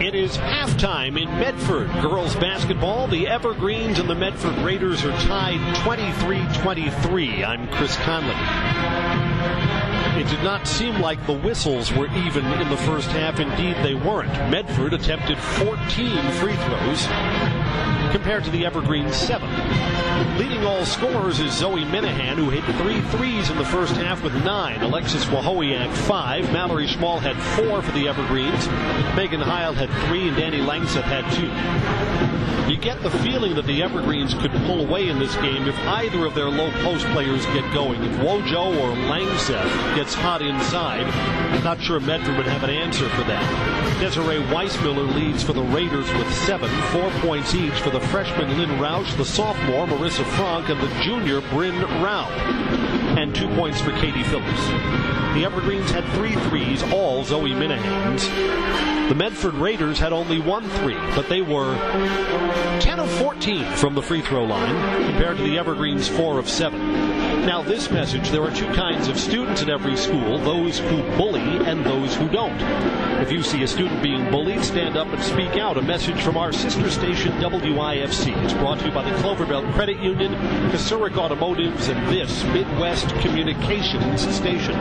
It is halftime in Medford. Girls basketball, the Evergreens and the Medford Raiders are tied 23-23. I'm Chris Conley. It did not seem like the whistles were even in the first half. Indeed, they weren't. Medford attempted 14 free throws compared to the Evergreens 7. Leading all scorers is Zoe Minahan, who hit 3 threes in the first half with 9. Alexis Wahowiak 5. Mallory Schmall had 4 for the Evergreens. Megan Heil had 3, and Danny Langseth had 2. You get the feeling that the Evergreens could pull away in this game if either of their low post players get going. If Wojo or Langseth gets hot inside, not sure Medford would have an answer for that. Desiree Weissmiller leads for the Raiders with 7, 4 points each for the freshman Lynn Rausch, the sophomore Marissa Frank, and the junior Bryn Rao, and 2 points for Katie Phillips. The Evergreens had 3 threes, all Zoe Minahan's. The Medford Raiders had only 1 3, but they were 10 of 14 from the free throw line compared to the Evergreens 4 of 7. Now, this message: there are 2 kinds of students at every school, those who bully and those who don't. If you see a student being bullied, stand up and speak out. A message from our sister station, WIFC. It's brought to you by the Cloverbelt Credit Union, Kasurik Automotives, and this Midwest Communications station.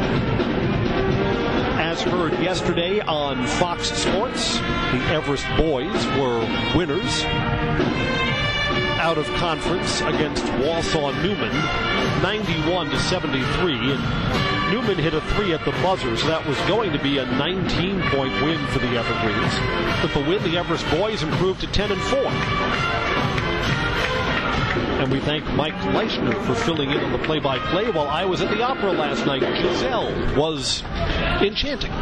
As heard yesterday on Fox Sports, the Everest boys were winners out of conference against Wausau Newman, 91-73. And Newman hit a 3 at the buzzer, so that was going to be a 19-point win for the Evergreens. With the win, the Everest boys improved to 10-4. And we thank Mike Leishner for filling in on the play-by-play while I was at the opera last night. Giselle was enchanting.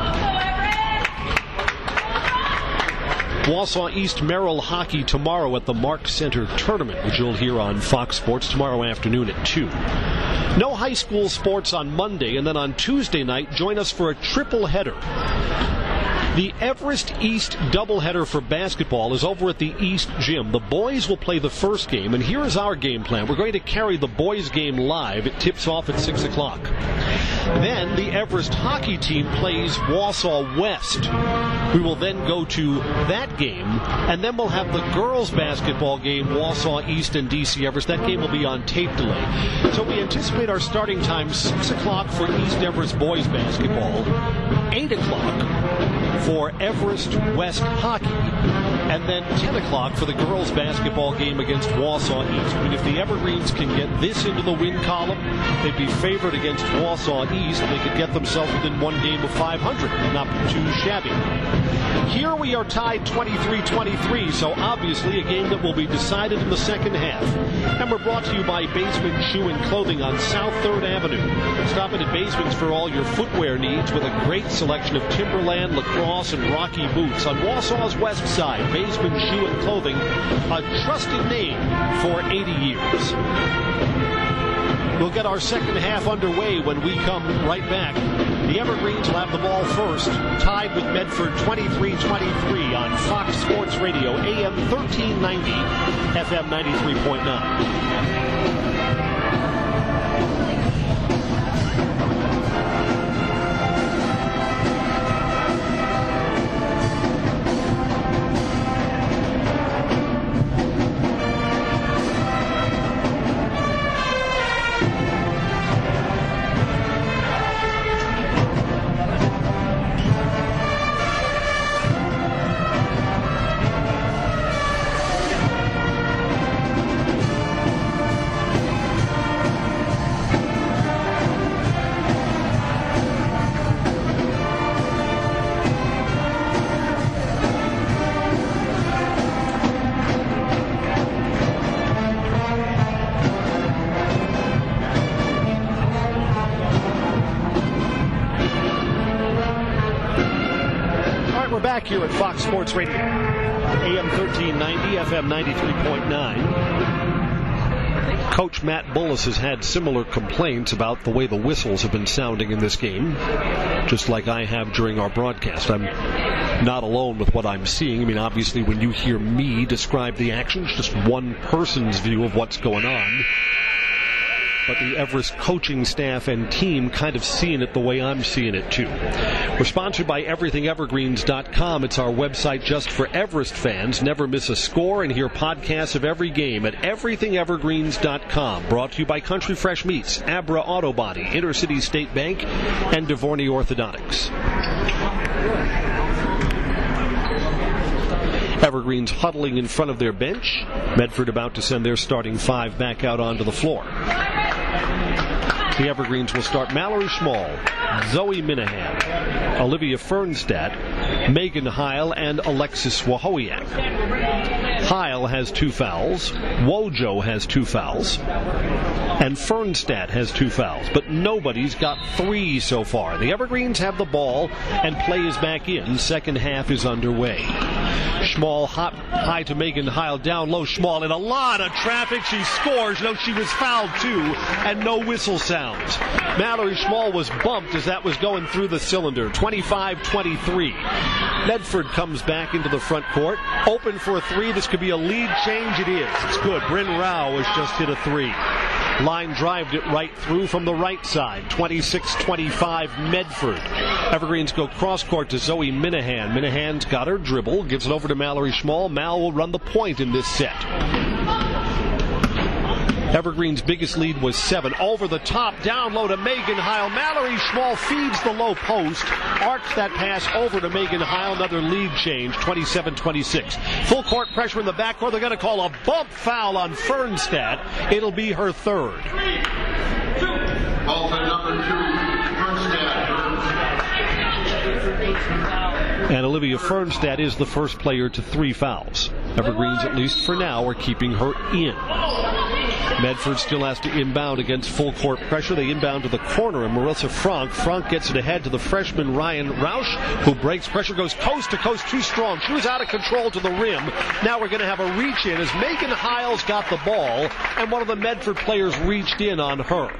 Wausau East Merrill hockey tomorrow at the Mark Center Tournament, which you'll hear on Fox Sports tomorrow afternoon at 2. No high school sports on Monday, and then on Tuesday night, join us for a triple header. The Everest East doubleheader for basketball is over at the East Gym. The boys will play the first game, and here is our game plan. We're going to carry the boys' game live. It tips off at 6 o'clock. Then the Everest hockey team plays Wausau West. We will then go to that game, and then we'll have the girls' basketball game, Wausau East and DC Everest. That game will be on tape delay. So we anticipate our starting time 6 o'clock for East Everest boys basketball, 8 o'clock for Everest West hockey, and then 10 o'clock for the girls' basketball game against Wausau East. I mean, if the Evergreens can get this into the win column, they'd be favored against Wausau East. They could get themselves within 1 game of 500. Not too shabby. Here we are tied 23-23, so obviously a game that will be decided in the second half. And we're brought to you by Basement Shoe and Clothing on South 3rd Avenue. Stop in at Basement's for all your footwear needs with a great selection of Timberland, Lacrosse, and Rocky boots. On Wausau's west side, Basement Shoe and Clothing, a trusted name for 80 years. We'll get our second half underway when we come right back. The Evergreens will have the ball first, tied with Medford 23-23 on Fox Sports Radio, AM 1390, FM 93.9. Here at Fox Sports Radio, AM 1390, FM 93.9. Coach Matt Bullis has had similar complaints about the way the whistles have been sounding in this game, just like I have during our broadcast. I'm not alone with what I'm seeing. I mean, obviously, when you hear me describe the action, it's just one person's view of what's going on. but the Everest coaching staff and team kind of seeing it the way I'm seeing it too. We're sponsored by EverythingEvergreens.com. It's our website just for Everest fans. Never miss a score and hear podcasts of every game at EverythingEvergreens.com. Brought to you by Country Fresh Meats, Abra Auto Body, Intercity State Bank, and DeVorney Orthodontics. Evergreens huddling in front of their bench. Medford about to send their starting five back out onto the floor. The Evergreens will start Mallory Schmall, Zoe Minahan, Olivia Fernstadt, Megan Heil, and Alexis Wahowiak. Heil has 2 fouls, Wojo has 2 fouls, and Fernstadt has 2 fouls, but nobody's got 3 so far. The Evergreens have the ball, and play is back in. Second half is underway. Schmall high to Megan Heil, down low. Schmall in a lot of traffic. She scores. No, she was fouled too, and no whistle sounds. Mallory Schmall was bumped as that was going through the cylinder. 25-23. Medford comes back into the front court. Open for a 3. This could be a lead change. It is. It's good. Bryn Rao has just hit a 3. Line drived it right through from the right side. 26-25 Medford. Evergreens go cross court to Zoe Minahan. Minahan's got her dribble, gives it over to Mallory Schmall. Mal will run the point in this set. Evergreen's biggest lead was 7. Over the top, down low to Megan Heil. Mallory Schmall feeds the low post. Arcs that pass over to Megan Heil. Another lead change, 27-26. Full court pressure in the backcourt. They're going to call a bump foul on Fernstadt. It'll be her 3rd. Ball number 2, Fernstadt. And Olivia Fernstadt is the first player to 3 fouls. Evergreens, at least for now, are keeping her in. Medford still has to inbound against full court pressure. They inbound to the corner, and Marissa Frank. Frank gets it ahead to the freshman Ryan Roush, who breaks pressure, goes coast to coast, too strong. She was out of control to the rim. Now we're going to have a reach in as Megan Heil's got the ball, and one of the Medford players reached in on her.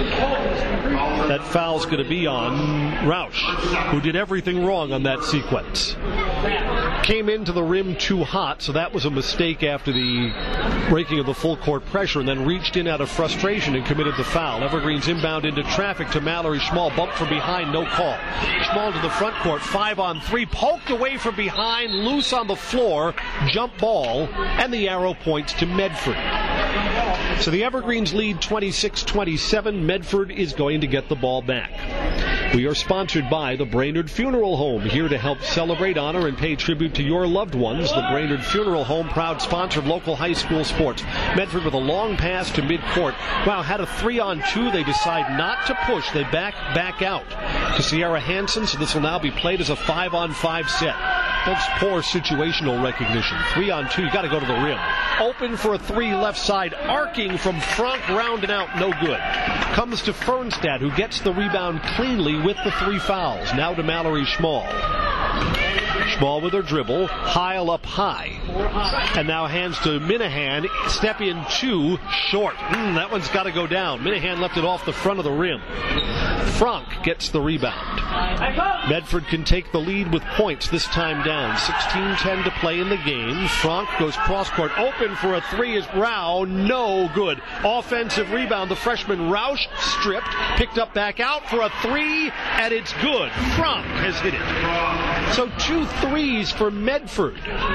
That foul's going to be on Roush, who did everything wrong on that sequence. Came into the rim too hot, so that was a mistake after the breaking of the full court pressure, and then reached in out of frustration and committed the foul. Evergreens inbound into traffic to Mallory Schmall. Bumped from behind, no call. Schmall to the front court, 5-on-3. Poked away from behind, loose on the floor. Jump ball, and the arrow points to Medford. So the Evergreens lead 26-27. Medford is going to get the ball back. We are sponsored by the Brainerd Funeral Home, here to help celebrate, honor, and pay tribute to your loved ones. The Brainerd Funeral Home, proud sponsor of local high school sports. Medford with a long pass to midcourt. Wow, had a 3-on-2. They decide not to push. They back out to Sierra Hansen, so this will now be played as a 5-on-5 set. That's poor situational recognition. 3-on-2, you got to go to the rim. Open for a 3 left side, arcing from Frank, rounding out, no good. Comes to Fernstadt, who gets the rebound cleanly with the 3 fouls. Now to Mallory Schmall. Schmall with her dribble, Heil up high. And now hands to Minahan. Step in 2, short. That one's got to go down. Minahan left it off the front of the rim. Frank gets the rebound. Medford can take the lead with points, this time down. 16-10 to play in the game. Frank goes cross-court. Open for a 3 is Rao. No good. Offensive rebound. The freshman Roush stripped. Picked up back out for a 3, and it's good. Frank has hit it. So 2 threes for Medford.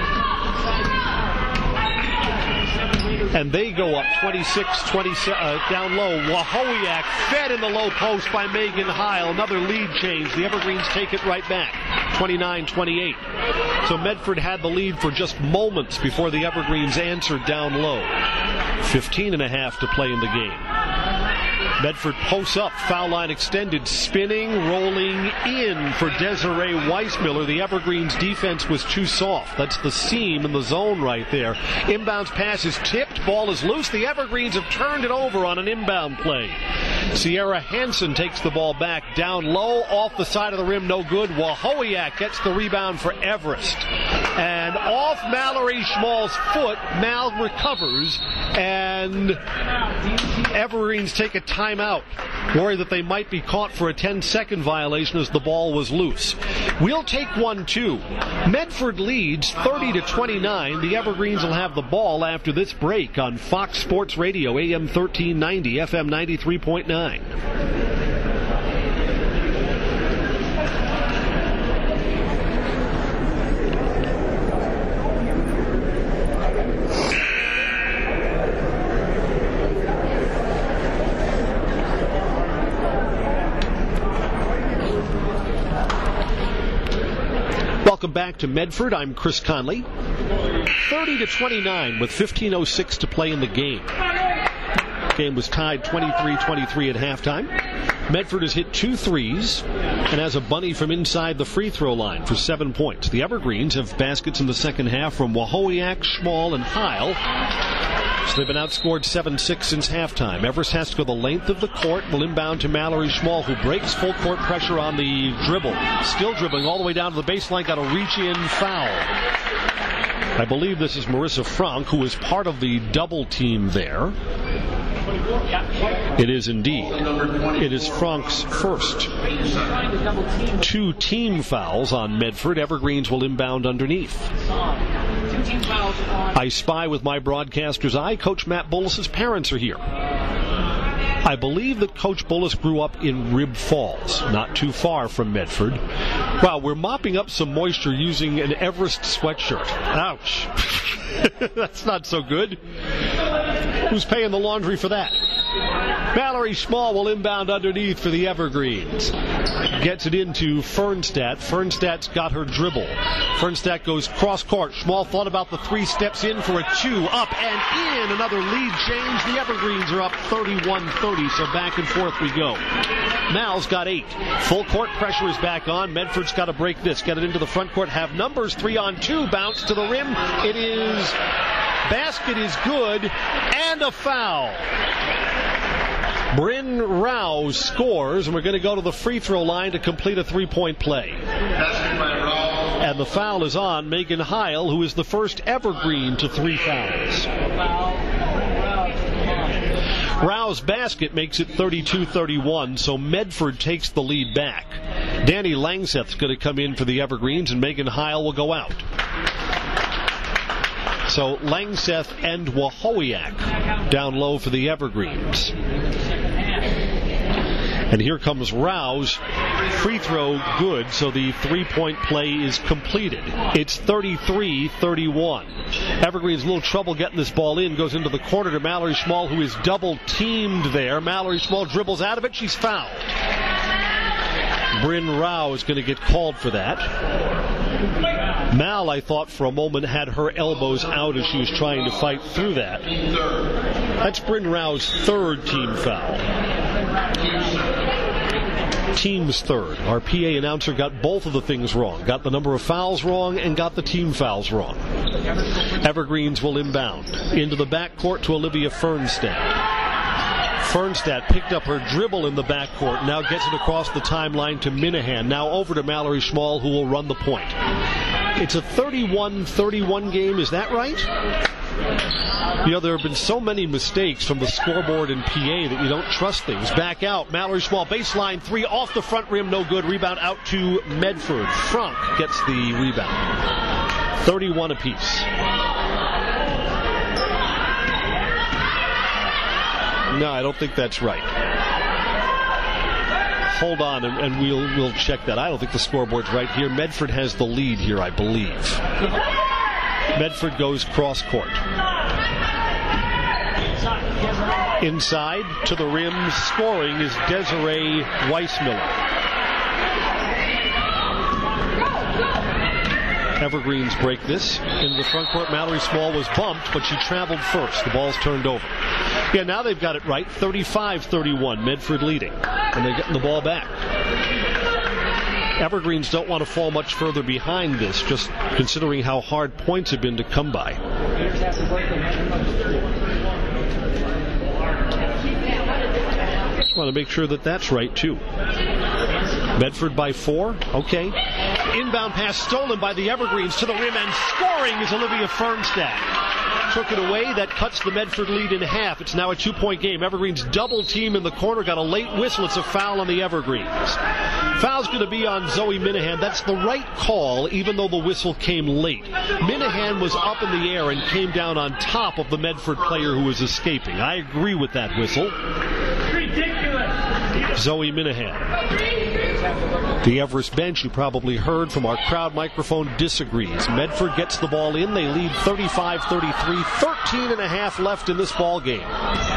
And they go up 26-27 down low. Wahowiak fed in the low post by Megan Heil. Another lead change. The Evergreens take it right back. 29-28. So Medford had the lead for just moments before the Evergreens answered down low. 15.5 to play in the game. Medford posts up, foul line extended, spinning, rolling in for Desiree Weissmiller. The Evergreens defense was too soft. That's the seam in the zone right there. Inbounds pass is tipped, ball is loose. The Evergreens have turned it over on an inbound play. Sierra Hansen takes the ball back, down low, off the side of the rim, no good. Wahowiak gets the rebound for Everest. And off off Mallory Schmall's foot. Mal recovers, and Evergreens take a timeout, worried that they might be caught for a 10-second violation as the ball was loose. We'll take one, too. Medford leads 30-29. The Evergreens will have the ball after this break on Fox Sports Radio, AM 1390, FM 93.9. Welcome back to Medford. I'm Chris Conley. 30-29 with 15:06 to play in the game. Game was tied 23-23 at halftime. Medford has hit 2 threes and has a bunny from inside the free throw line for 7 points. The Evergreens have baskets in the second half from Wahowiak, Schmall, and Heil. So they've been outscored 7-6 since halftime. Everest has to go the length of the court. Will inbound to Mallory Schmall, who breaks full court pressure on the dribble. Still dribbling all the way down to the baseline. Got a reach-in foul. I believe this is Marissa Frank, who is part of the double team there. It is indeed. It is Frank's first. 2 team fouls on Medford. Evergreens will inbound underneath. I spy with my broadcaster's eye. Coach Matt Bullis' parents are here. I believe that Coach Bullis grew up in Rib Falls, not too far from Medford. Wow, we're mopping up some moisture using an Everest sweatshirt. Ouch. That's not so good. Who's paying the laundry for that? Mallory Schmall will inbound underneath for the Evergreens. Gets it into Fernstadt. Fernstadt's got her dribble. Fernstadt goes cross court. Schmall thought about the 3, steps in for a 2. Up and in. Another lead change. The Evergreens are up 31-30, so back and forth we go. Mal's got 8. Full court pressure is back on. Medford's got to break this. Get it into the front court. Have numbers. 3-on-2. Bounce to the rim. It is... Basket is good. And a foul. Bryn Rouse scores, and we're going to go to the free throw line to complete a 3-point play. And the foul is on Megan Heil, who is the first Evergreen to 3 fouls. Rouse basket makes it 32-31, so Medford takes the lead back. Danny Langseth's going to come in for the Evergreens, and Megan Heil will go out. So Langseth and Wahowiak down low for the Evergreens. And here comes Rouse. Free throw good, so the 3-point play is completed. It's 33-31. Evergreen's a little trouble getting this ball in. Goes into the corner to Mallory Schmall, who is double-teamed there. Mallory Schmall dribbles out of it. She's fouled. Bryn Rouse is going to get called for that. Mal, I thought for a moment, had her elbows out as she was trying to fight through that. That's Bryn Rouse's 3rd team foul. Team's 3rd. Our PA announcer got both of the things wrong. Got the number of fouls wrong and got the team fouls wrong. Evergreens will inbound. Into the backcourt to Olivia Fernstadt. Fernstadt picked up her dribble in the backcourt. Now gets it across the timeline to Minahan. Now over to Mallory Schmall, who will run the point. It's a 31-31 game. Is that right? You know, there have been so many mistakes from the scoreboard and PA that you don't trust things. Back out. Mallory Schmall, baseline 3 off the front rim. No good. Rebound out to Medford. Frank gets the rebound. 31 apiece. No, I don't think that's right. Hold on, and we'll check that. I don't think the scoreboard's right here. Medford has the lead here, I believe. Medford goes cross court. Inside to the rim, scoring is Desiree Weissmiller. Evergreens break this. In the front court, Mallory Schmall was bumped, but she traveled first. The ball's turned over. Yeah, now they've got it right. 35-31, Medford leading. And they're getting the ball back. Evergreens don't want to fall much further behind this, just considering how hard points have been to come by. Just want to make sure that that's right, too. Medford by 4. Okay. Inbound pass stolen by the Evergreens to the rim, and scoring is Olivia Fernstad. Took it away. That cuts the Medford lead in half. It's now a 2-point game. Evergreens double team in the corner. Got a late whistle. It's a foul on the Evergreens. Foul's going to be on Zoe Minahan. That's the right call, even though the whistle came late. Minahan was up in the air and came down on top of the Medford player who was escaping. I agree with that whistle. Ridiculous. Zoe Minahan. The Everest bench, you probably heard from our crowd microphone, disagrees. Medford gets the ball in. They lead 35-33. 13 and a half left in this ball game.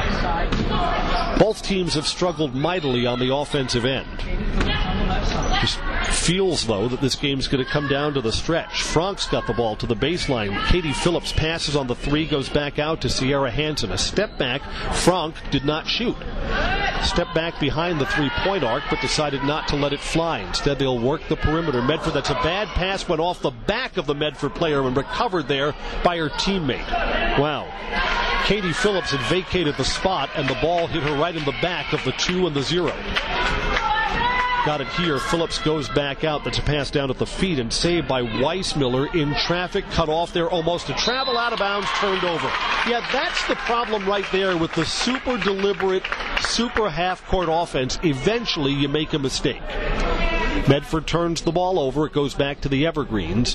Both teams have struggled mightily on the offensive end. Just feels, though, that this game's going to come down to the stretch. Frank's got the ball to the baseline. Katie Phillips passes on the three, goes back out to Sierra Hansen. A step back. Frank did not shoot. Step back behind the three-point arc, but decided not to let it fly. Instead, they'll work the perimeter. Medford, that's a bad pass, went off the back of the Medford player and recovered there by her teammate. Wow. Katie Phillips had vacated the spot, and the ball hit her right in the back of the 2 and the 0. Got it here. Phillips goes back out. That's a pass down at the feet and saved by Weissmiller in traffic. Cut off there almost. A travel out of bounds, turned over. Yeah, that's the problem right there with the super deliberate, super half-court offense. Eventually, you make a mistake. Medford turns the ball over. It goes back to the Evergreens.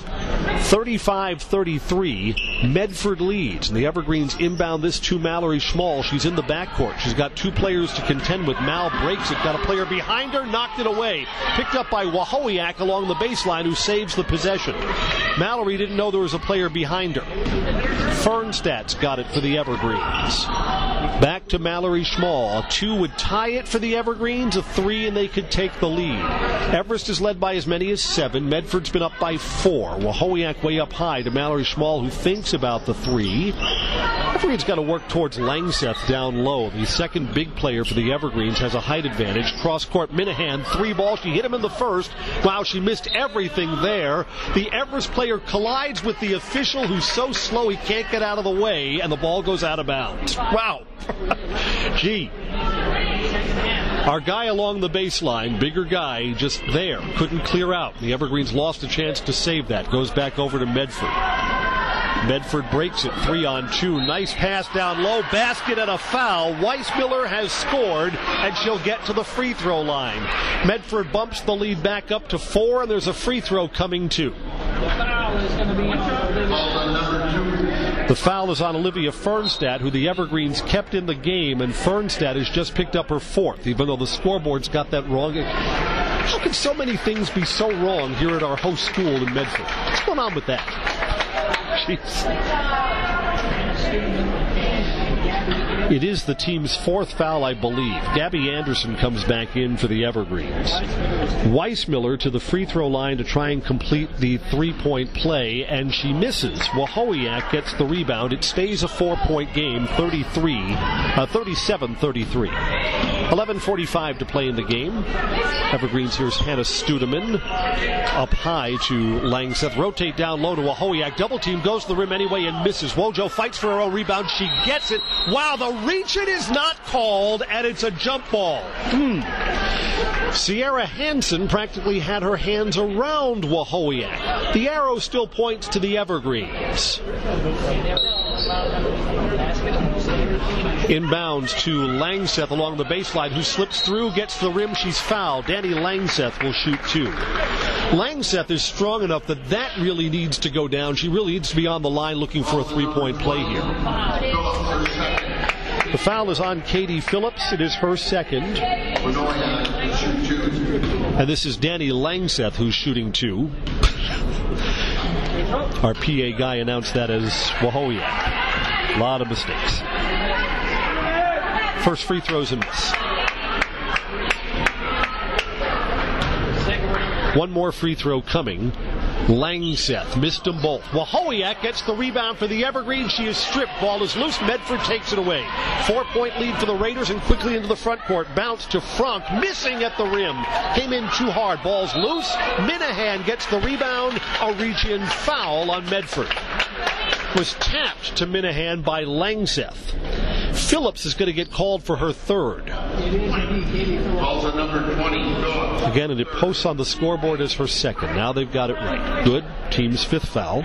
35-33. Medford leads. And the Evergreens inbound this to Mallory Schmall. She's in the backcourt. She's got two players to contend with. Mal breaks it. Got a player behind her. Knocked it away. Picked up by Wahowiak along the baseline, who saves the possession. Mallory didn't know there was a player behind her. Fernstad's got it for the Evergreens. Back to Mallory Schmall. A 2 would tie it for the Evergreens. A 3 and they could take the lead. Everest is led by as many as 7. Medford's been up by 4. Wahowiak way up high to Mallory Schmall, who thinks about the 3. Evergreens got to work towards Langseth down low. The second big player for the Evergreens has a height advantage. Cross-court Minahan, 3 ball. She hit him in the first. Wow, she missed everything there. The Everest player collides with the official, who's so slow he can't get out of the way, and the ball goes out of bounds. Wow. Gee. Our guy along the baseline, bigger guy, just there, couldn't clear out. The Evergreens lost a chance to save that. Goes back over to Medford. Medford breaks it, 3-on-2. Nice pass down low, basket and a foul. Weissmiller has scored, and she'll get to the free throw line. Medford bumps the lead back up to 4, and there's a free throw coming too. The foul is on Olivia Fernstad, who the Evergreens kept in the game, and Fernstad has just picked up her 4th, even though the scoreboard's got that wrong. How can so many things be so wrong here at our host school in Medford? What's going on with that? Jeez. It is the team's 4th foul, I believe. Gabby Anderson comes back in for the Evergreens. Weissmiller to the free throw line to try and complete the 3-point play, and she misses. Wahowiak gets the rebound. It stays a 4-point game, 37-33. 11:45 to play in the game. Evergreens, here's Hannah Studeman. Up high to Langseth. Rotate down low to Wahowiak. Double team, goes to the rim anyway and misses. Wojo fights for her own rebound. She gets it. Wow, the reach it is not called, and it's a jump ball. Sierra Hansen practically had her hands around Wahowiak. The arrow still points to the Evergreens. Inbounds to Langseth along the baseline, who slips through, gets to the rim. She's fouled. Danny Langseth will shoot 2. Langseth is strong enough that really needs to go down. She really needs to be on the line looking for a 3-point play here. The foul is on Katie Phillips. It is her 2nd. And this is Danny Langseth who's shooting 2. Our PA guy announced that as Wahowiak. A lot of mistakes. First free throws a miss. One more free throw coming. Langseth missed them both. Wahowiak gets the rebound for the Evergreens. She is stripped. Ball is loose. Medford takes it away. 4-point lead for the Raiders, and quickly into the front court. Bounce to Frank, missing at the rim. Came in too hard. Ball's loose. Minahan gets the rebound. A reach-in foul on Medford. Was tapped to Minahan by Langseth. Phillips is going to get called for her third. Calls on number 20, Phillips. Again, and it posts on the scoreboard as her second. Now they've got it right. Good. Team's fifth foul.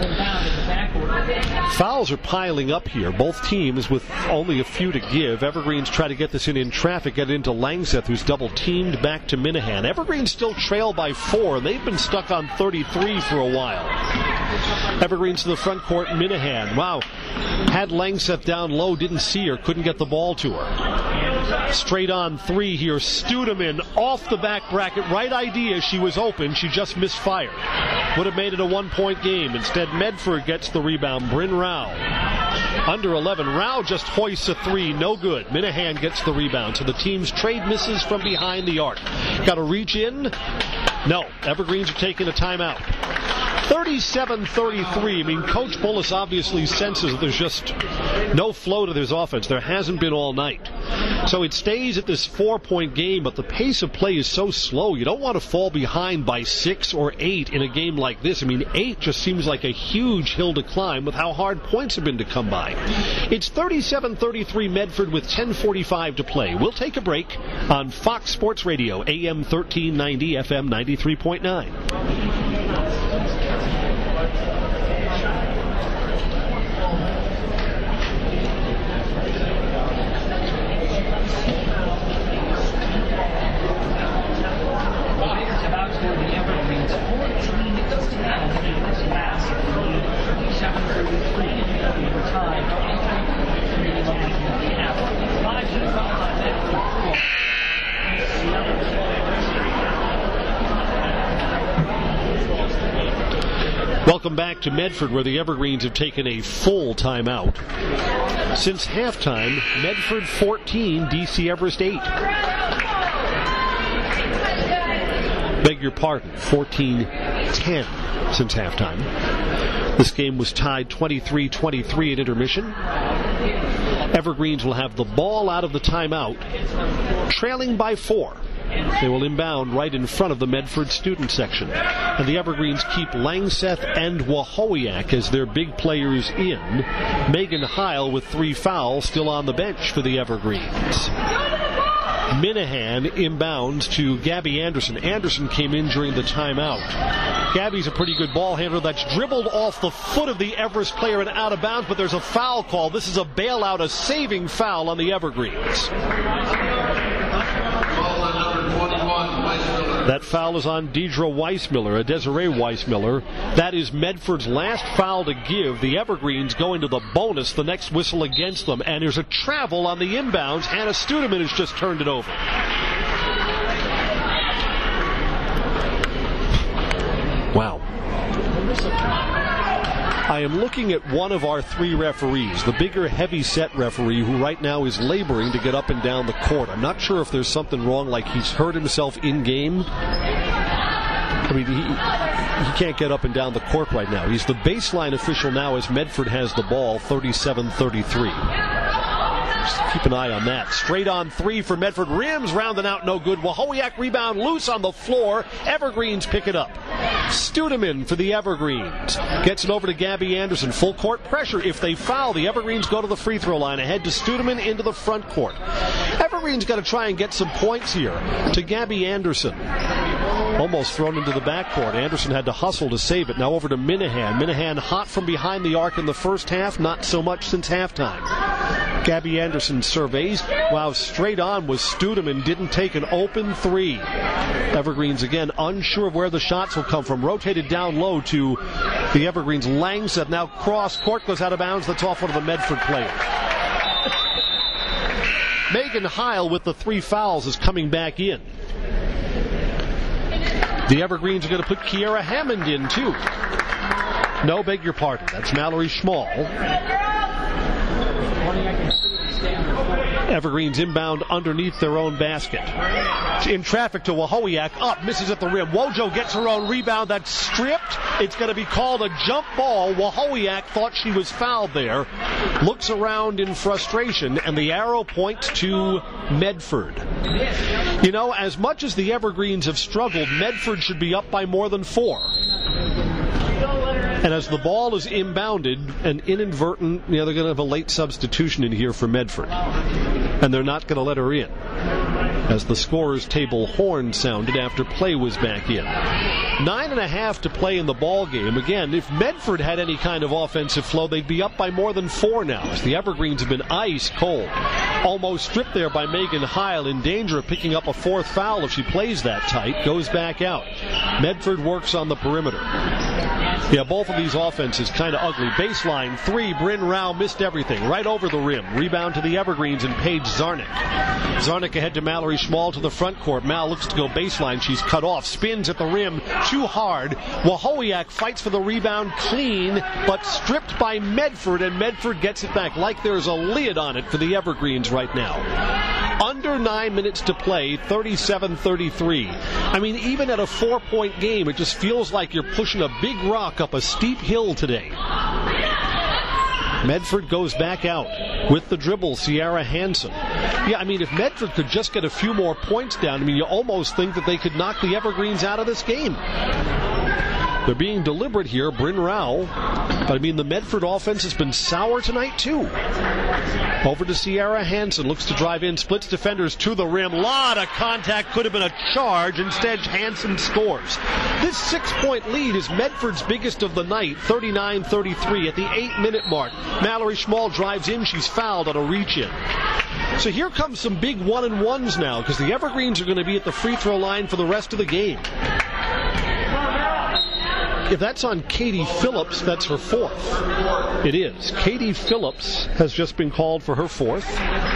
Fouls are piling up here. Both teams with only a few to give. Evergreens try to get this in traffic, get it into Langseth, who's double-teamed back to Minahan. Evergreens still trail by 4. They've been stuck on 33 for a while. Evergreens to the front court. Minahan, wow, had Langseth down low, didn't see her, couldn't get the ball to her. Straight on 3 here. Studeman off the back bracket. Right idea. She was open. She just misfired. Would have made it a 1-point game. Instead, Medford gets the rebound. Bryn Rao. Under 11. Rao just hoists a 3. No good. Minahan gets the rebound. So the team's trade misses from behind the arc. Got to reach in. No. Evergreens are taking a timeout. 37-33. I mean, Coach Bullis obviously senses that there's just no flow to this offense. There hasn't been all night. So it stays at this 4-point game, but the pace of play is so slow. You don't want to fall behind by 6 or 8 in a game like this. I mean, 8 just seems like a huge hill to climb with how hard points have been to come by. It's 37-33 Medford with 10:45 to play. We'll take a break on Fox Sports Radio, AM 1390, FM 93.9. Welcome back to Medford, where the Evergreens have taken a full timeout. Since halftime, Medford 14, DC Everest 8. Beg your pardon, 14-10 since halftime. This game was tied 23-23 at intermission. Evergreens will have the ball out of the timeout, trailing by 4. They will inbound right in front of the Medford student section. And the Evergreens keep Langseth and Wahowiak as their big players in. Megan Heil with 3 fouls still on the bench for the Evergreens. Minahan inbounds to Gabby Anderson. Anderson came in during the timeout. Gabby's a pretty good ball handler. That's dribbled off the foot of the Everest player and out of bounds, but there's a foul call. This is a bailout, a saving foul on the Evergreens. That foul is on Deidre Weissmiller, a Desiree Weissmiller. That is Medford's last foul to give. The Evergreens go into the bonus, the next whistle against them. And there's a travel on the inbounds. Hannah Studeman has just turned it over. Wow. I am looking at one of our 3 referees, the bigger heavy-set referee who right now is laboring to get up and down the court. I'm not sure if there's something wrong, like he's hurt himself in-game. I mean, he can't get up and down the court right now. He's the baseline official now as Medford has the ball, 37-33. Just keep an eye on that. Straight on 3 for Medford. Rims rounding out, no good. Wahowiak rebound loose on the floor. Evergreens pick it up. Studeman for the Evergreens. Gets it over to Gabby Anderson. Full court pressure. If they foul, the Evergreens go to the free throw line. Ahead to Studeman into the front court. Evergreens got to try and get some points here to Gabby Anderson. Almost thrown into the backcourt. Anderson had to hustle to save it. Now over to Minahan. Minahan hot from behind the arc in the first half. Not so much since halftime. Gabby Anderson surveys. Wow, straight on was Studeman. Didn't take an open 3. Evergreens again unsure of where the shots will come from. Rotated down low to the Evergreens. Langseth now cross court, goes out of bounds. That's off one of the Medford players. Megan Heil with the 3 fouls is coming back in. The Evergreens are going to put Kiera Hammond in too. No, beg your pardon. That's Mallory Schmall. Evergreens inbound underneath their own basket. In traffic to Wahowiak. Up, misses at the rim. Wojo gets her own rebound. That's stripped. It's going to be called a jump ball. Wahowiak thought she was fouled there. Looks around in frustration, and the arrow points to Medford. You know, as much as the Evergreens have struggled, Medford should be up by more than 4. And as the ball is inbounded, an inadvertent, they're going to have a late substitution in here for Medford. And they're not going to let her in, as the scorer's table horn sounded after play was back in. 9.5 to play in the ball game. Again, if Medford had any kind of offensive flow, they'd be up by more than 4 now, as the Evergreens have been ice cold. Almost stripped there by Megan Heil, in danger of picking up a 4th foul if she plays that tight. Goes back out. Medford works on the perimeter. Yeah, both of these offenses kind of ugly. Baseline 3, Bryn Rao missed everything. Right over the rim. Rebound to the Evergreens and Paige Zarnik. Zarnik ahead to Mallory Schmall to the front court. Mal looks to go baseline. She's cut off. Spins at the rim. Too hard. Wahowiak fights for the rebound clean, but stripped by Medford, and Medford gets it back like there's a lid on it for the Evergreens right now. Under 9 minutes to play, 37-33. I mean, even at a 4-point game, it just feels like you're pushing a big rock up a steep hill today. Medford goes back out with the dribble, Sierra Hansen. Yeah, I mean, if Medford could just get a few more points down, I mean, you almost think that they could knock the Evergreens out of this game. They're being deliberate here, Bryn Rao. But, I mean, the Medford offense has been sour tonight, too. Over to Sierra Hansen. Looks to drive in. Splits defenders to the rim. Lot of contact. Could have been a charge. Instead, Hansen scores. This 6-point lead is Medford's biggest of the night. 39-33 at the 8-minute mark. Mallory Schmall drives in. She's fouled on a reach-in. So here comes some big 1-and-1s now, because the Evergreens are going to be at the free throw line for the rest of the game. If that's on Katie Phillips, that's her 4th. It is. Katie Phillips has just been called for her 4th.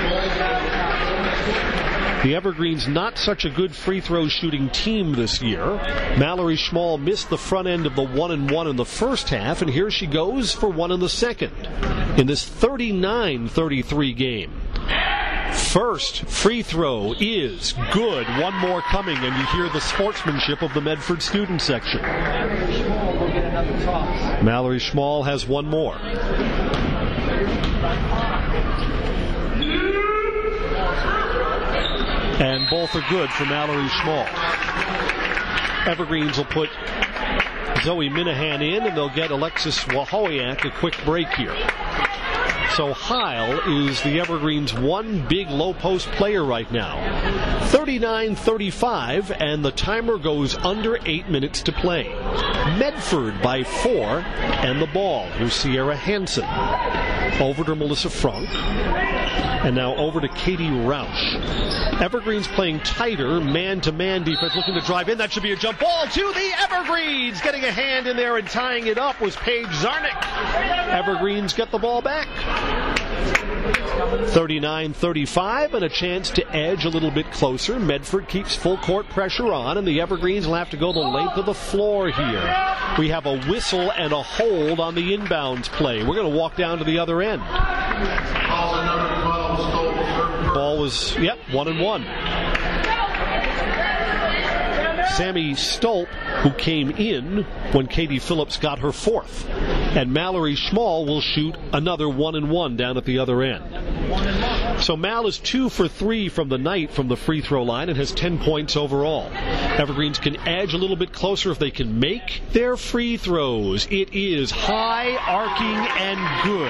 The Evergreens not such a good free throw shooting team this year. Mallory Schmall missed the front end of the 1-and-1 in the first half, and here she goes for 1 in the second in this 39-33 game. First free throw is good. One more coming, and you hear the sportsmanship of the Medford student section. Mallory Schmall has one more. And both are good for Mallory Schmall. Evergreens will put Zoe Minahan in, and they'll get Alexis Wahowiak a quick break here. So Heil is the Evergreens' one big low-post player right now. 39-35, and the timer goes under 8 minutes to play. Medford by 4, and the ball. Here's Sierra Hansen. Over to Melissa Frank. And now over to Katie Rausch. Evergreens playing tighter, man-to-man defense, looking to drive in. That should be a jump ball to the Evergreens. Getting a hand in there and tying it up was Paige Zarnik. Evergreens get the ball back. 39-35, and a chance to edge a little bit closer. Medford keeps full court pressure on, and the Evergreens will have to go the length of the floor here. We have a whistle and a hold on the inbounds play. We're going to walk down to the other end. Ball was, 1-and-1. Sammy Stolp, who came in when Katie Phillips got her 4th. And Mallory Schmall will shoot another 1-and-1 down at the other end. So Mal is 2 for 3 from the night from the free throw line and has 10 points overall. Evergreens can edge a little bit closer if they can make their free throws. It is high, arcing, and good.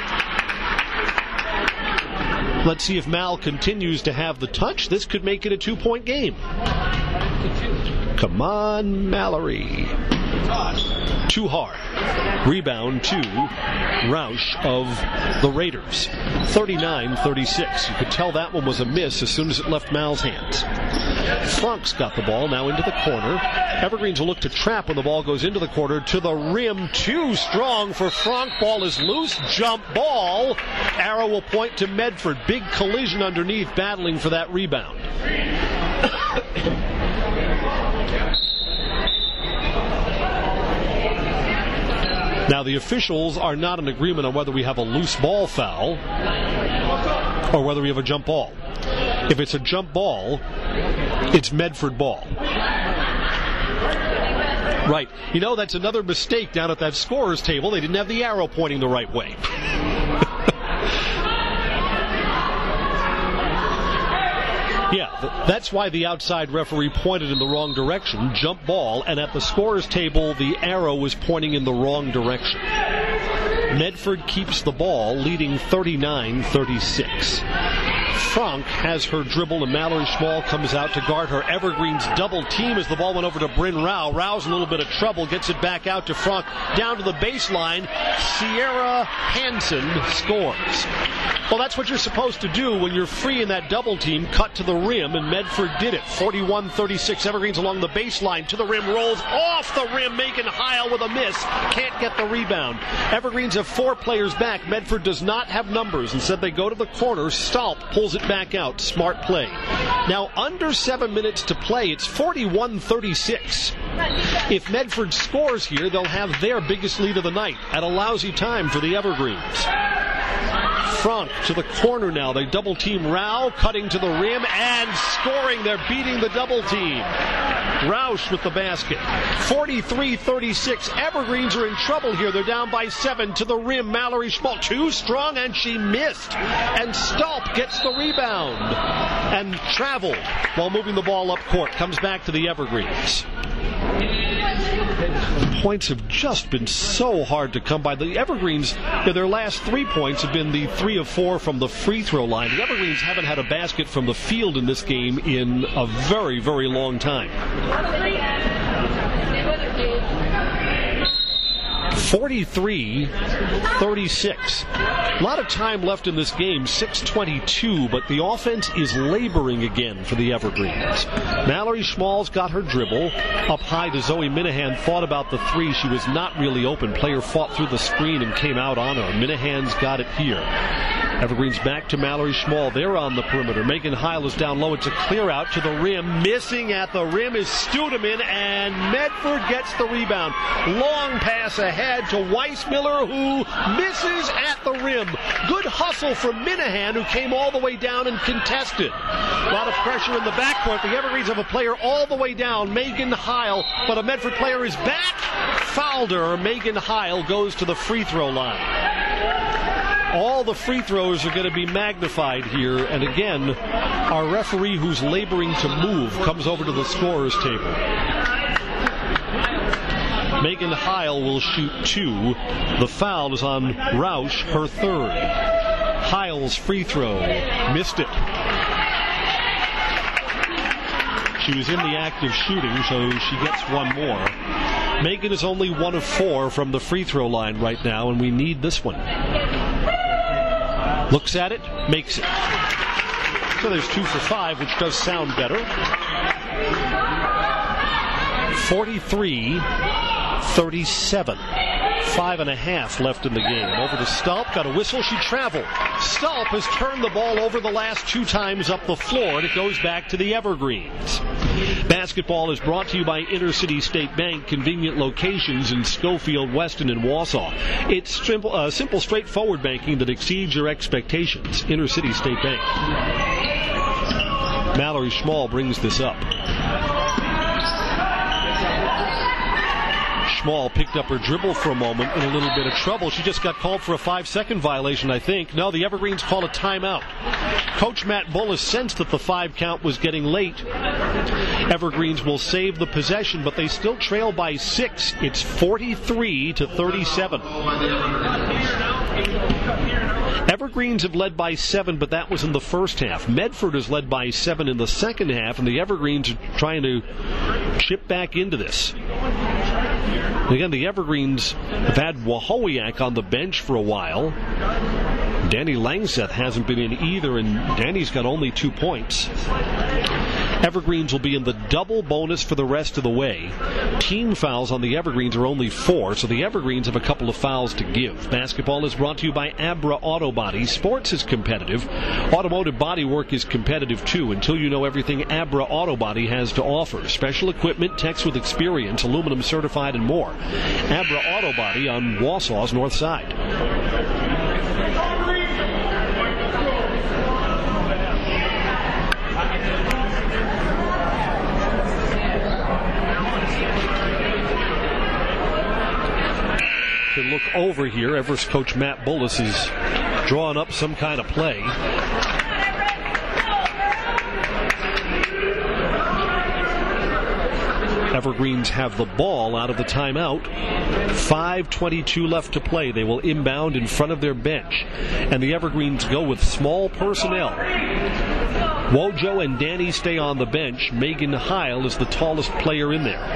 Let's see if Mal continues to have the touch. This could make it a 2-point game. Come on, Mallory. Too hard. Rebound to Rausch of the Raiders. 39-36. You could tell that one was a miss as soon as it left Mal's hands. Frank's got the ball now into the corner. Evergreens will look to trap when the ball goes into the corner. To the rim. Too strong for Frank. Ball is loose. Jump ball. Arrow will point to Medford. Big collision underneath, battling for that rebound. Now, the officials are not in agreement on whether we have a loose ball foul or whether we have a jump ball. If it's a jump ball, it's Medford ball. Right. You know, that's another mistake down at that scorer's table. They didn't have the arrow pointing the right way. Yeah, that's why the outside referee pointed in the wrong direction. Jump ball, and at the scorer's table, the arrow was pointing in the wrong direction. Medford keeps the ball, leading 39-36. Frank has her dribble, and Mallory Small comes out to guard her. Evergreen's double team as the ball went over to Bryn Rao. Rao's in a little bit of trouble, gets it back out to Frank. Down to the baseline, Sierra Hansen scores. Well, that's what you're supposed to do when you're free in that double team. Cut to the rim, and Medford did it. 41-36. Evergreen's along the baseline. To the rim, rolls off the rim. Megan Heil with a miss. Can't get the rebound. Evergreen's have 4 players back. Medford does not have numbers. Instead, they go to the corner. Stalp pulls it back out. Smart play. Now, under 7 minutes to play, it's 41-36. If Medford scores here, they'll have their biggest lead of the night at a lousy time for the Evergreens. Frank to the corner now. They double team Rao, cutting to the rim and scoring. They're beating the double team. Roush with the basket. 43-36. Evergreens are in trouble here. They're down by 7 to the rim. Mallory Small too strong, and she missed. And Stolp gets the rebound and traveled while moving the ball up court. Comes back to the Evergreens. Points have just been so hard to come by. The Evergreens, their last 3 points have been the 3 of 4 from the free throw line. The Evergreens haven't had a basket from the field in this game in a very, very long time. 43-36. A lot of time left in this game, 6:22, but the offense is laboring again for the Evergreens. Mallory Schmall's got her dribble up high to Zoe Minahan. Thought about the 3. She was not really open. Player fought through the screen and came out on her. Minahan's got it here. Evergreens back to Mallory Small. They're on the perimeter. Megan Heil is down low. It's a clear out to the rim. Missing at the rim is Studeman, and Medford gets the rebound. Long pass ahead to Weissmiller, who misses at the rim. Good hustle from Minahan, who came all the way down and contested. A lot of pressure in the backcourt. The Evergreens have a player all the way down, Megan Heil, but a Medford player is back. Fouled her. Megan Heil goes to the free throw line. All the free throws are going to be magnified here, and again, our referee, who's laboring to move, comes over to the scorer's table. Megan Heil will shoot 2. The foul is on Roush, her 3rd. Heil's free throw. Missed it. She was in the act of shooting, so she gets 1 more. Megan is only 1 of 4 from the free throw line right now, and we need this one. Looks at it, makes it. So there's 2 for 5, which does sound better. 43-37. 5.5 left in the game. Over to Stolp, got a whistle, she traveled. Stolp has turned the ball over the last 2 times up the floor, and it goes back to the Evergreens. Basketball is brought to you by Intercity State Bank, convenient locations in Schofield, Weston, and Wausau. It's simple, straightforward banking that exceeds your expectations. Intercity State Bank. Mallory Small brings this up. Small picked up her dribble for a moment in a little bit of trouble. She just got called for a 5-second violation, I think. No, the Evergreens call a timeout. Coach Matt Bullis sensed that the 5 count was getting late. Evergreens will save the possession, but they still trail by 6. It's 43-37. Evergreens have led by 7, but that was in the first half. Medford has led by 7 in the second half, and the Evergreens are trying to chip back into this. Again, the Evergreens have had Wahowiak on the bench for a while. Danny Langseth hasn't been in either, and Danny's got only 2 points. Evergreens will be in the double bonus for the rest of the way. Team fouls on the Evergreens are only 4, so the Evergreens have a couple of fouls to give. Basketball is brought to you by Abra Auto Body. Sports is competitive. Automotive body work is competitive too, until you know everything Abra Auto Body has to offer. Special equipment, techs with experience, aluminum certified, and more. Abra Auto Body on Wausau's north side. To look over here, Everest coach Matt Bullis is drawing up some kind of play. Evergreens have the ball out of the timeout. 5:22 left to play. They will inbound in front of their bench. And the Evergreens go with small personnel. Wojo and Danny stay on the bench. Megan Heil is the tallest player in there.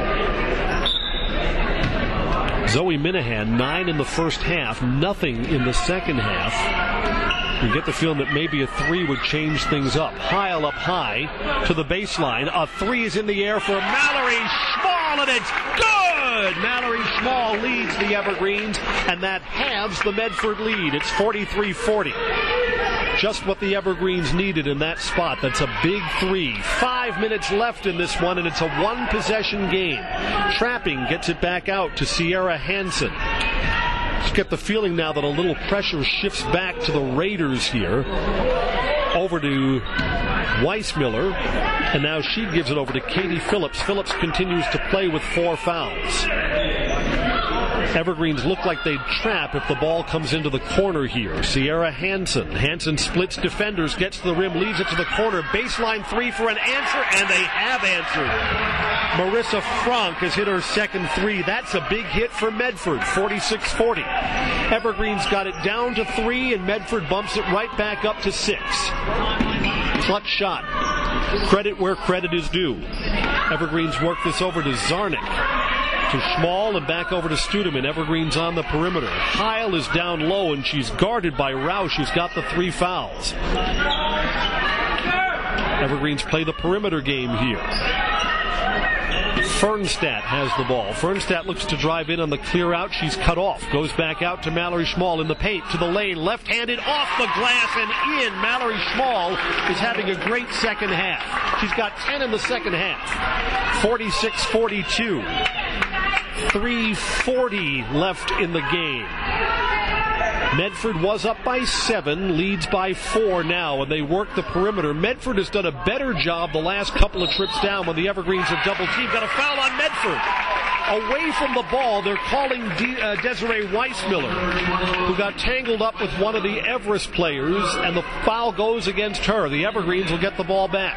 Zoe Minahan, 9 in the first half, nothing in the second half. You get the feeling that maybe a 3 would change things up. Heil up high to the baseline. A 3 is in the air for Mallory Schmall, and it's good! Mallory Schmall leads the Evergreens, and that halves the Medford lead. It's 43-40. Just what the Evergreens needed in that spot. That's a big 3. 5 minutes left in this one, and it's a one-possession game. Trapping gets it back out to Sierra Hansen. Just get the feeling now that a little pressure shifts back to the Raiders here. Over to Weissmiller, and now she gives it over to Katie Phillips. Phillips continues to play with 4 fouls. Evergreens look like they'd trap if the ball comes into the corner here. Sierra Hansen. Hansen splits defenders, gets to the rim, leaves it to the corner. Baseline 3 for an answer, and they have answered. Marissa Frank has hit her second 3. That's a big hit for Medford, 46-40. Evergreens got it down to 3, and Medford bumps it right back up to 6. Clutch shot. Credit where credit is due. Evergreens work this over to Zarnik. To Schmall and back over to Studeman. Evergreens on the perimeter. Heil is down low, and she's guarded by Roush, who's got the 3 fouls. Evergreens play the perimeter game here. Fernstadt has the ball. Fernstadt looks to drive in on the clear out. She's cut off. Goes back out to Mallory Schmall in the paint, to the lane. Left-handed off the glass and in. Mallory Schmall is having a great second half. She's got 10 in the second half. 46-42. 3:40 left in the game. Medford was up by 7, leads by 4 now, and they work the perimeter. Medford has done a better job the last couple of trips down when the Evergreens have double teamed. Got a foul on Medford. Away from the ball, they're calling Desiree Weissmiller, who got tangled up with one of the Everest players, and the foul goes against her. The Evergreens will get the ball back.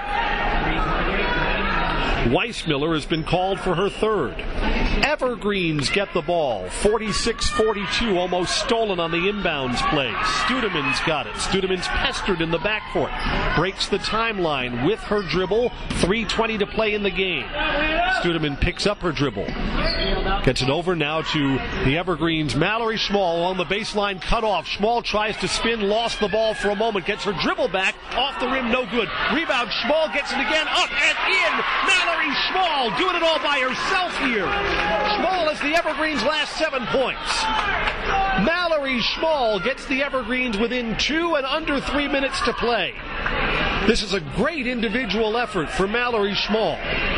Weissmiller has been called for her 3rd. Evergreens get the ball. 46-42, almost stolen on the inbounds play. Studeman's got it. Studeman's pestered in the backcourt. Breaks the timeline with her dribble. 3:20 to play in the game. Studeman picks up her dribble. Gets it over now to the Evergreens. Mallory Schmall on the baseline, cut off. Schmall tries to spin, lost the ball for a moment. Gets her dribble back. Off the rim, no good. Rebound, Schmall gets it again. Up and in. Mallory Schmall doing it all by herself here. Schmall has the Evergreens' last 7 points. Mallory Schmall gets the Evergreens within 2 and under 3 minutes to play. This is a great individual effort for Mallory Schmall.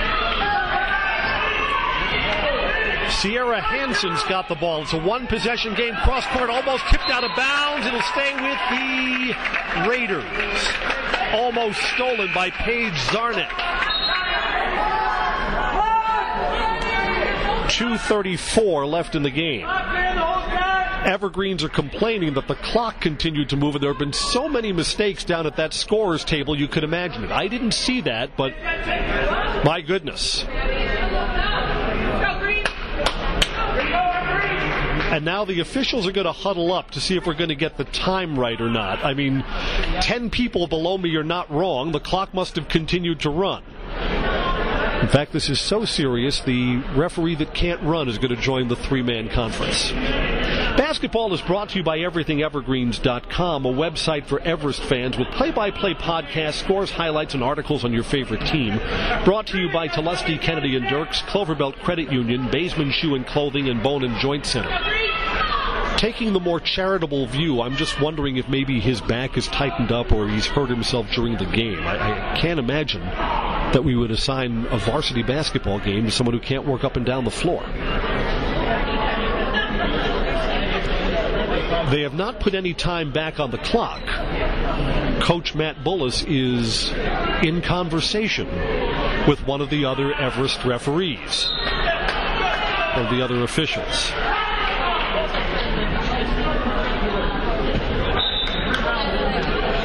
Sierra Hansen's got the ball. It's a one-possession game. Cross-court almost tipped out of bounds. It'll stay with the Raiders. Almost stolen by Paige Zarnik. 2:34 left in the game. Evergreens are complaining that the clock continued to move, and there have been so many mistakes down at that scorer's table you could imagine it. I didn't see that, but my goodness. And now the officials are going to huddle up to see if we're going to get the time right or not. I mean, 10 people below me are not wrong. The clock must have continued to run. In fact, this is so serious, the referee that can't run is going to join the 3-man conference. Basketball is brought to you by EverythingEvergreens.com, a website for Everest fans with play-by-play podcasts, scores, highlights, and articles on your favorite team. Brought to you by Tulesky, Kennedy & Dirks, Cloverbelt Credit Union, Baseman Shoe and Clothing, and Bone and Joint Center. Taking the more charitable view, I'm just wondering if maybe his back is tightened up or he's hurt himself during the game. I can't imagine that we would assign a varsity basketball game to someone who can't work up and down the floor. They have not put any time back on the clock. Coach Matt Bullis is in conversation with one of the other Everest referees, or the other officials.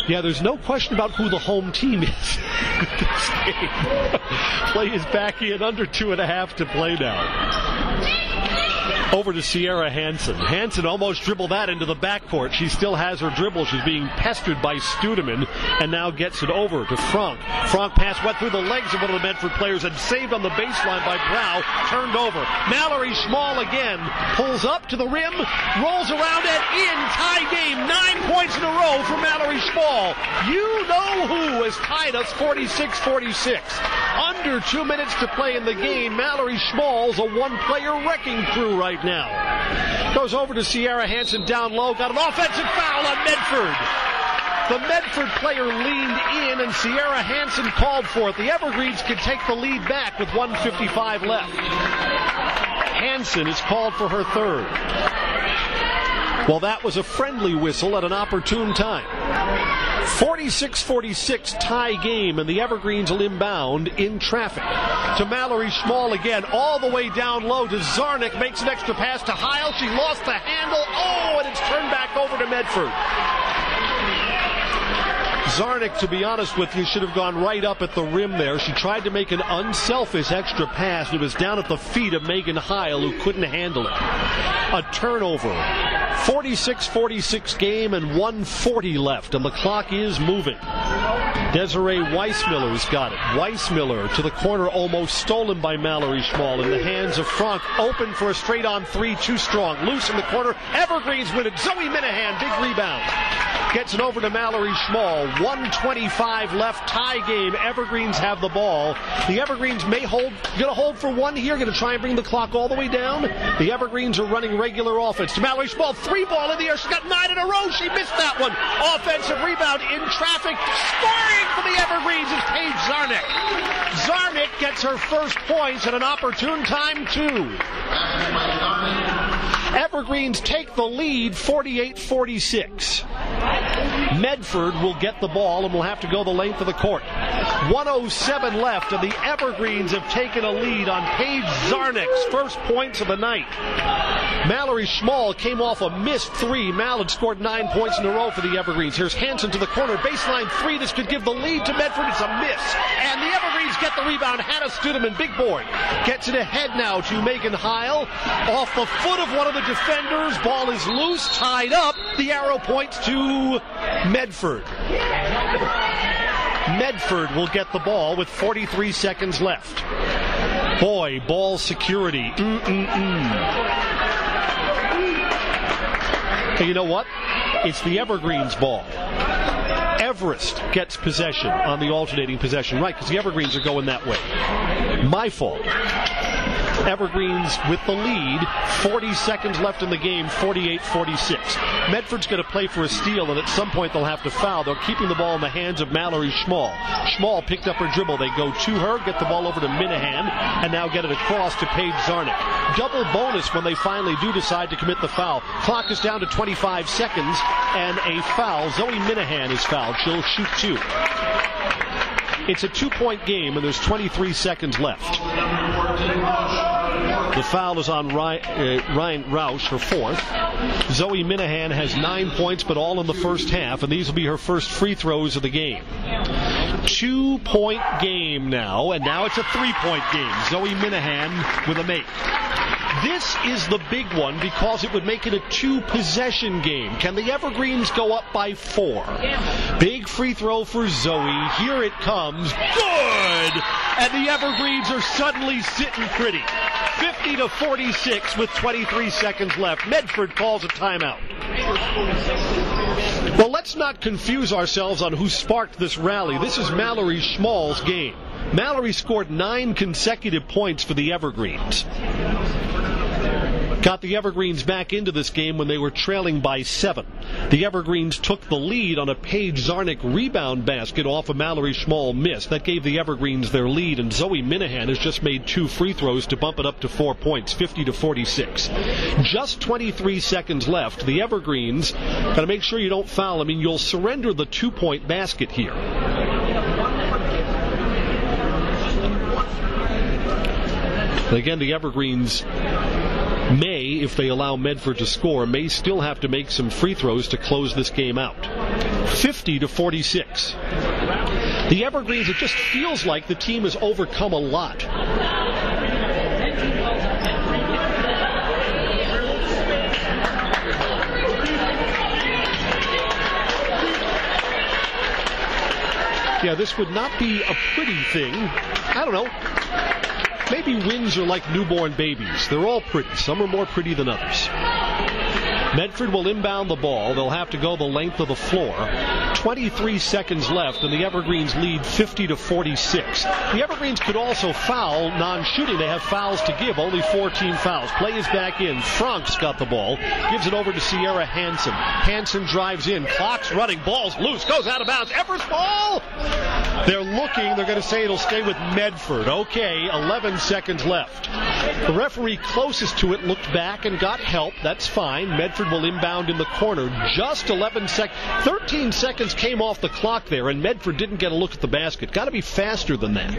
Yeah, there's no question about who the home team is in this game. Play is back in, under 2.5 to play now. Over to Sierra Hansen. Hansen almost dribbled that into the backcourt. She still has her dribble. She's being pestered by Studeman and now gets it over to Franck. Franck pass went through the legs of one of the Medford players and saved on the baseline by Brow. Turned over. Mallory Schmall again pulls up to the rim, rolls around and in. Tie game. 9 points in a row for Mallory Schmall. You know who has tied us 46-46. Under 2 minutes to play in the game. Mallory Schmall's a one-player wrecking crew right now. Goes over to Sierra Hansen down low. Got an offensive foul on Medford. The Medford player leaned in and Sierra Hansen called for it. The Evergreens can take the lead back with 1:55 left. Hansen is called for her third. Well, that was a friendly whistle at an opportune time. 46-46 tie game, and the Evergreens will inbound in traffic. To Mallory Schmall again, all the way down low to Zarnik, makes an extra pass to Heil. She lost the handle. Oh, and it's turned back over to Medford. Zarnik, to be honest with you, should have gone right up at the rim there. She tried to make an unselfish extra pass, and it was down at the feet of Megan Heil, who couldn't handle it. A turnover. 46-46 game and 1:40 left, and the clock is moving. Desiree Weissmiller's got it. Weissmiller to the corner, almost stolen by Mallory Schmall in the hands of Franck. Open for a straight-on three, too strong. Loose in the corner. Evergreens win it. Zoe Minahan, big rebound. Gets it over to Mallory Schmall. 1:25 left, tie game. Evergreens have the ball. The Evergreens may going to hold for one here, going to try and bring the clock all the way down. The Evergreens are running regular offense. To Mallory Schmall, three ball in the air. She's got 9 in a row. She missed that one. Offensive rebound in traffic. Scoring for the Evergreens is Paige Zarnik. Zarnik gets her first points at an opportune time, too. Evergreens take the lead 48-46. Medford will get the ball and will have to go the length of the court. 1:07 left, and the Evergreens have taken a lead on Paige Zarnik's first points of the night. Mallory Schmall came off a missed three. Mal had scored 9 points in a row for the Evergreens. Here's Hansen to the corner. Baseline three. This could give the lead to Medford. It's a miss. And the Evergreens get the rebound. Hannah Studeman, big boy, gets it ahead now to Megan Heil. Off the foot of one of the defenders. Ball is loose, tied up. The arrow points to Medford. Medford will get the ball with 43 seconds left. Boy, ball security. Hey, you know what? It's the Evergreens ball. Everest gets possession on the alternating possession. Right, because the Evergreens are going that way. My fault. Evergreens with the lead. 40 seconds left in the game, 48-46. Medford's going to play for a steal, and at some point they'll have to foul. They're keeping the ball in the hands of Mallory Schmall. Schmall picked up her dribble. They go to her, get the ball over to Minahan, and now get it across to Paige Zarnik. Double bonus when they finally do decide to commit the foul. Clock is down to 25 seconds, and a foul. Zoe Minahan is fouled. She'll shoot two. It's a 2-point game, and there's 23 seconds left. The foul is on Ryan Roush, her fourth. Zoe Minahan has 9 points, but all in the first half, and these will be her first free throws of the game. 2-point game now, and now it's a 3-point game. Zoe Minahan with a make. This is the big one because it would make it a 2-possession game. Can the Evergreens go up by 4? Big free throw for Zoe. Here it comes. Good! And the Evergreens are suddenly sitting pretty. 50-46 with 23 seconds left. Medford calls a timeout. Well, let's not confuse ourselves on who sparked this rally. This is Mallory Schmall's game. Mallory scored 9 consecutive points for the Evergreens. Got the Evergreens back into this game when they were trailing by 7. The Evergreens took the lead on a Paige Zarnik rebound basket off a Mallory Schmall miss. That gave the Evergreens their lead, and Zoe Minahan has just made 2 free throws to bump it up to 4 points, 50-46. Just 23 seconds left. The Evergreens got to make sure you don't foul. I mean, you'll surrender the 2-point basket here. Again, the Evergreens may, may, if they allow Medford to score, may still have to make some free throws to close this game out. 50-46. The Evergreens, it just feels like the team has overcome a lot. Yeah, this would not be a pretty thing. I don't know. Maybe wins are like newborn babies. They're all pretty. Some are more pretty than others. Medford will inbound the ball. They'll have to go the length of the floor. 23 seconds left, and the Evergreens lead 50-46. The Evergreens could also foul non-shooting. They have fouls to give, only 14 fouls. Play is back in. Frank's got the ball. Gives it over to Sierra Hansen. Hansen drives in. Clock's running. Ball's loose. Goes out of bounds. Ever's ball! They're looking. They're going to say it'll stay with Medford. Okay, 11 seconds left. The referee closest to it looked back and got help. That's fine. Medford will inbound in the corner. Just 11 seconds. 13 seconds came off the clock there, and Medford didn't get a look at the basket. Got to be faster than that.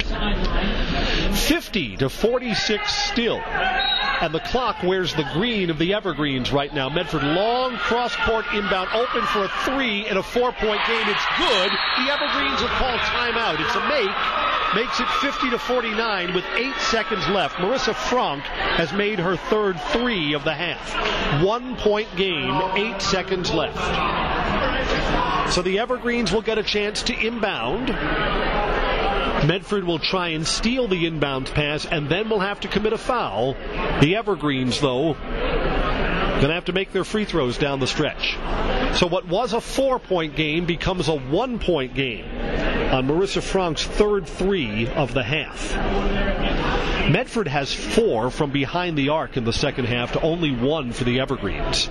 50-46 still. And the clock wears the green of the Evergreens right now. Medford long cross-court inbound, open for a three in a 4-point game. It's good. The Evergreens will call timeout. It's a make. Makes it 50-49 with 8 seconds left. Marissa Frank has made her third three of the half. 1-point game, 8 seconds left. So the Evergreens will get a chance to inbound. Medford will try and steal the inbound pass and then will have to commit a foul. The Evergreens, though, going to have to make their free throws down the stretch. So what was a 4-point game becomes a 1-point game on Marissa Frank's third three of the half. Medford has 4 from behind the arc in the second half to only 1 for the Evergreens.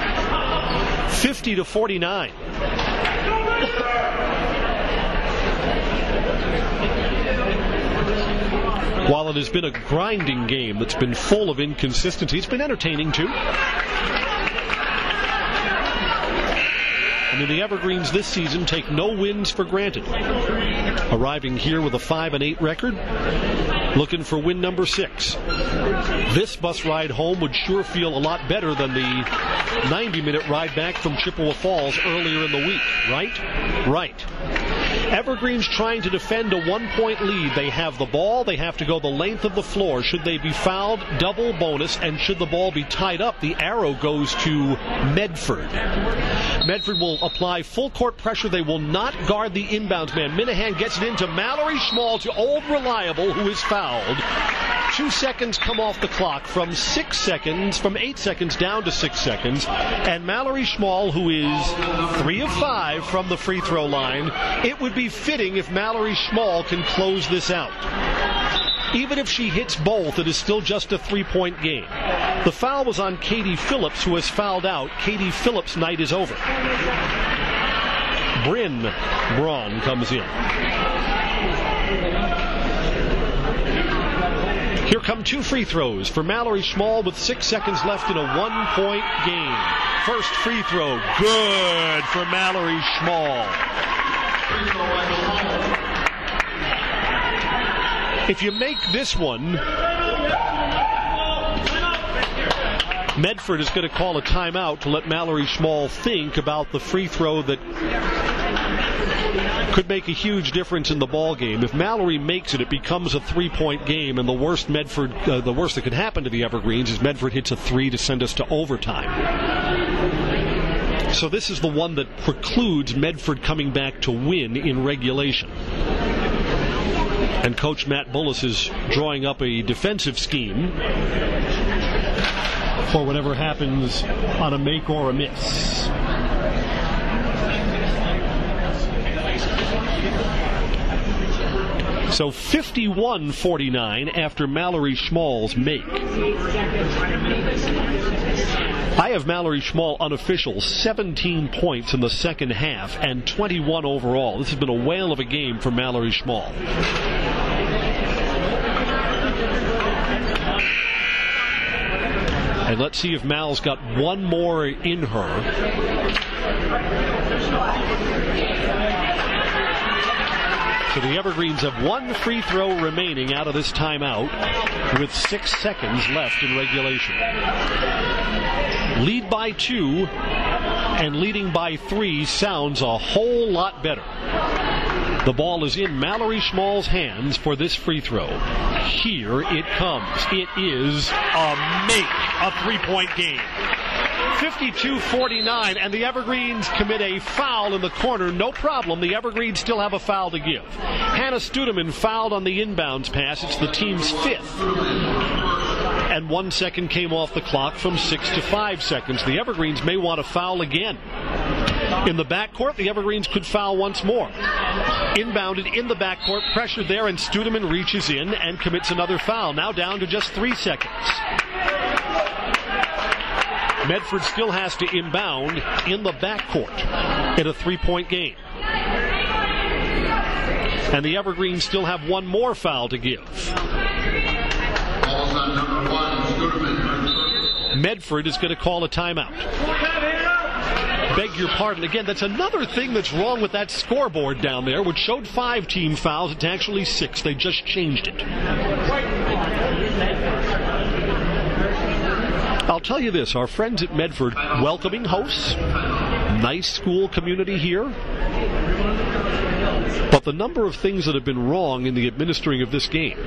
50-49. While it has been a grinding game that's been full of inconsistency, it's been entertaining too. I mean, the Evergreens this season take no wins for granted. Arriving here with a 5-8 record, looking for win number 6. This bus ride home would sure feel a lot better than the 90-minute ride back from Chippewa Falls earlier in the week, right? Right. Evergreens trying to defend a 1-point lead. They have the ball. They have to go the length of the floor. Should they be fouled, double bonus, and should the ball be tied up, the arrow goes to Medford. Medford will apply full court pressure. They will not guard the inbounds man. Minahan gets it into Mallory Schmall to Old Reliable, who is fouled. 2 seconds come off the clock from 8 seconds down to 6 seconds. And Mallory Schmall, who is 3 of 5 from the free throw line, it would be fitting if Mallory Schmall can close this out. Even if she hits both, it is still just a 3-point game. The foul was on Katie Phillips, who has fouled out. Katie Phillips' night is over. Bryn Braun comes in. Here come 2 free throws for Mallory Schmall with 6 seconds left in a 1-point game. First free throw, good for Mallory Schmall. If you make this one, Medford is going to call a timeout to let Mallory Schmall think about the free throw that could make a huge difference in the ball game. If Mallory makes it, it becomes a 3-point game, and the worst that could happen to the Evergreens is Medford hits a 3 to send us to overtime. So this is the one that precludes Medford coming back to win in regulation. And Coach Matt Bullis is drawing up a defensive scheme for whatever happens on a make or a miss. So 51-49 after Mallory Schmall's make. I have Mallory Schmall unofficial 17 points in the second half and 21 overall. This has been a whale of a game for Mallory Schmall. And let's see if Mal's got one more in her. So the Evergreens have 1 free throw remaining out of this timeout. with 6 seconds left in regulation. Lead by 2 and leading by 3 sounds a whole lot better. The ball is in Mallory Schmall's hands for this free throw. Here it comes. It is a three-point game. 52-49, and the Evergreens commit a foul in the corner. No problem. The Evergreens still have a foul to give. Hannah Studeman fouled on the inbounds pass. It's the team's 5th. And 1 second came off the clock from 6 to 5 seconds. The Evergreens may want to foul again. In the backcourt, the Evergreens could foul once more. Inbounded in the backcourt, pressure there, and Studeman reaches in and commits another foul. Now down to just 3 seconds. Medford still has to inbound in the backcourt in a 3-point game. And the Evergreens still have one more foul to give. Ball's on number 1, Studeman. Medford is going to call a timeout. Beg your pardon. Again, that's another thing that's wrong with that scoreboard down there, which showed 5 team fouls. It's actually 6. They just changed it. I'll tell you this, our friends at Medford, welcoming hosts, nice school community here, but the number of things that have been wrong in the administering of this game.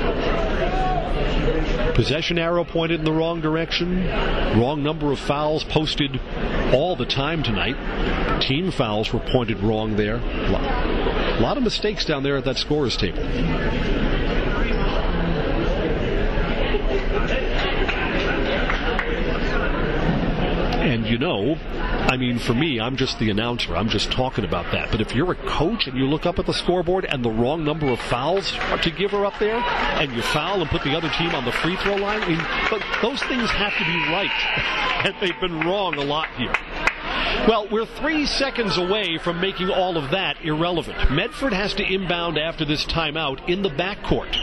Possession arrow pointed in the wrong direction, wrong number of fouls posted all the time tonight. Team fouls were pointed wrong there. A lot of mistakes down there at that scorer's table. And you know, I mean, for me, I'm just the announcer. I'm just talking about that. But if you're a coach and you look up at the scoreboard and the wrong number of fouls to give are up there, and you foul and put the other team on the free throw line, I mean, those things have to be right. And they've been wrong a lot here. Well, we're 3 seconds away from making all of that irrelevant. Medford has to inbound after this timeout in the backcourt.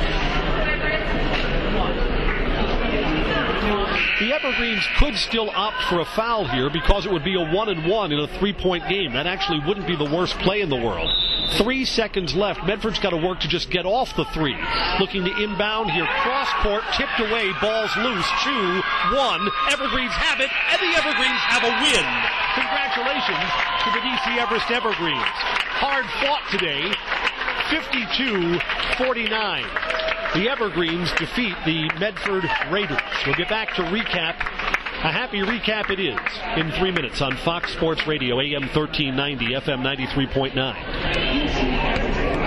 The Evergreens could still opt for a foul here because it would be a 1-and-1 in a 3-point game. That actually wouldn't be the worst play in the world. 3 seconds left. Medford's got to work to just get off the 3. Looking to inbound here. Cross court, tipped away, ball's loose. 2-1. Evergreens have it, and the Evergreens have a win. Congratulations to the DC Everest Evergreens. Hard fought today. 52-49. The Evergreens defeat the Medford Raiders. We'll get back to recap. A happy recap it is in 3 minutes on Fox Sports Radio, AM 1390, FM 93.9.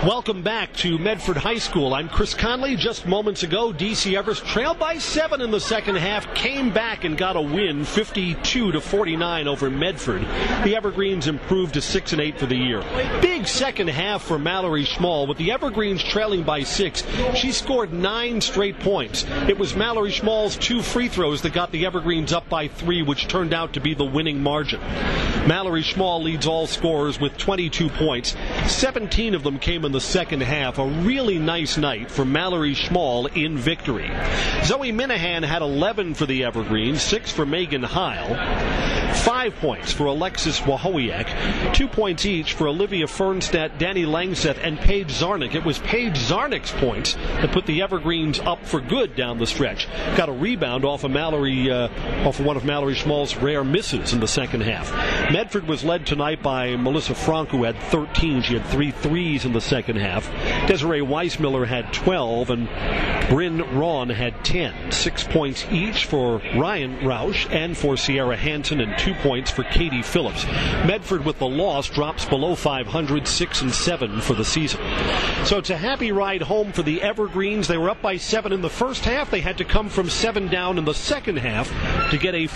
Welcome back to Medford High School. I'm Chris Conley. Just moments ago, DC Everest trailed by 7 in the second half, came back and got a win, 52-49 over Medford. The Evergreens improved to 6-8 for the year. Big second half for Mallory Schmall. With the Evergreens trailing by 6, she scored 9 straight points. It was Mallory Schmall's 2 free throws that got the Evergreens up by 3, which turned out to be the winning margin. Mallory Schmall leads all scorers with 22 points. 17 of them came in the second half. A really nice night for Mallory Schmall in victory. Zoe Minahan had 11 for the Evergreens, 6 for Megan Heil, 5 points for Alexis Wahowiak, 2 points each for Olivia Fernstadt, Danny Langseth, and Paige Zarnick. It was Paige Zarnick's points that put the Evergreens up for good down the stretch. Got a rebound off of one of Mallory Schmall's rare misses in the second half. Medford was led tonight by Melissa Frank, who had 13. She had 3 threes in the second half. Desiree Weissmiller had 12, and Bryn Rawn had 10. 6 points each for Ryan Roush and for Sierra Hansen, and 2 points for Katie Phillips. Medford, with the loss, drops below 500, 6-7 for the season. So it's a happy ride home for the Evergreens. They were up by 7 in the first half. They had to come from 7 down in the second half to get a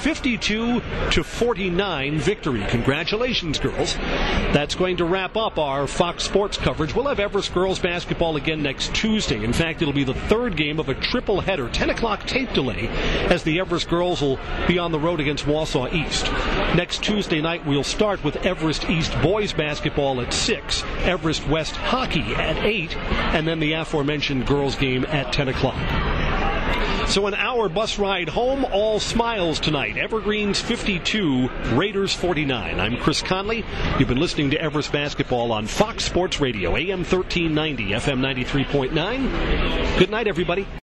52-49 victory. Congratulations, girls. That's going to wrap up our Fox Sports coverage. We'll have Everest girls basketball again next Tuesday. In fact, it'll be the third game of a triple header, 10 o'clock tape delay, as the Everest girls will be on the road against Wausau East. Next Tuesday night, we'll start with Everest East boys basketball at 6, Everest West hockey at 8, and then the aforementioned girls game at 10 o'clock. So an hour bus ride home, all smiles tonight. Evergreens 52, Raiders 49. I'm Chris Conley. You've been listening to Everest Basketball on Fox Sports Radio, AM 1390, FM 93.9. Good night, everybody.